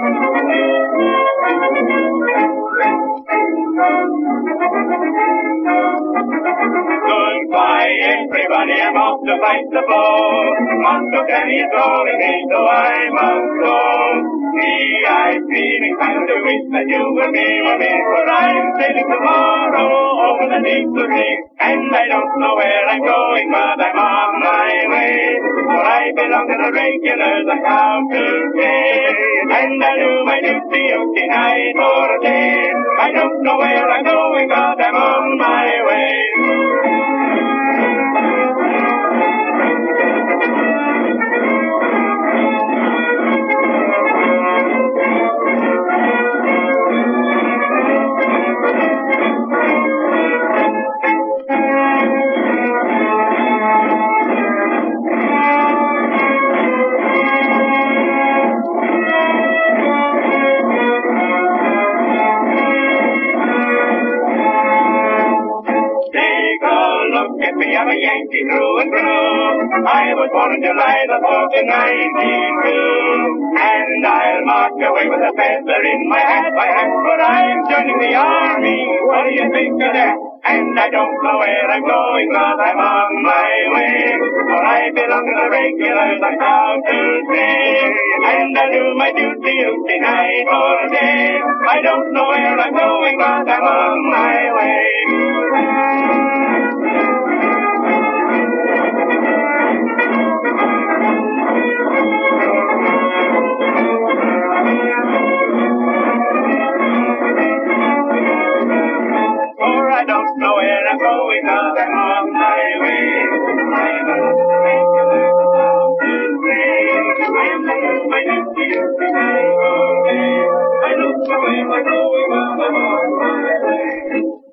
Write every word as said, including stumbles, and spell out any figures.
Goodbye, everybody, I'm off to fight the foe. Moscow Danny is calling me, so I must go. See, I'm feeling kind of wish that you would be with me, for I'm sailing tomorrow over the deep blue sea. And I don't know where I'm going, but I'm on my way. For I belong to the regulars, I'm bound to stay. And I do my duty every night or day. I don't know where I'm going, but I'm on my way. I'm a Yankee through and through. I was born in July the fourth in nineteen oh two. And I'll march away with a feather in my hat, my hat, but I'm joining the army. What do you think of that? And I don't know where I'm going, but I'm on my way. For I belong to the regulars, I'm proud to say. And I do my duty every night or day. I don't know where I'm going, but I'm on my way. I don't know where I'm going, but I'm on my way. I'm on the regular about to say. I'm on my duty every night all day. I don't know where I'm going, but I'm on my way.